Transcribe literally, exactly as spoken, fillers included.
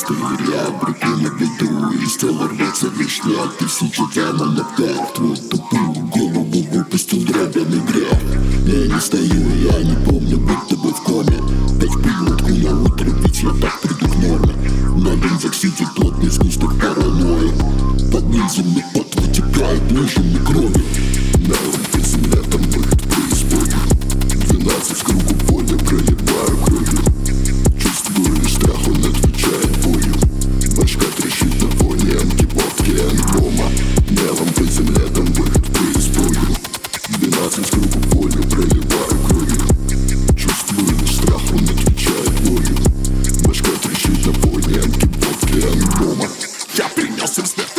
Я обреку на беду и стала рваться вишня. Тысячи тянул на пять, твою тупую голову выпустил дробяный грех. Я не стою, я не помню, будто бы в коме. Пять пилотку на утро, ведь я так приду к норме. На Бензак-Сити плотный сгусток паранойи. Под низом на пот вытекает лужами крови. На улице земля, там выход в преисподнюю. Двенадцать в кругу поля, проливаю кровью. Чувствую лишь страх, он отвечает болью. Башка трещит на фоне антиподки альбома. Мелом по земле, там выход в преисподнюю. Двенадцать в кругу поля, проливаю кровью. Чувствую лишь страх, он отвечает болью. Башка трещит на фоне антиподки альбома. Я принес им смерть.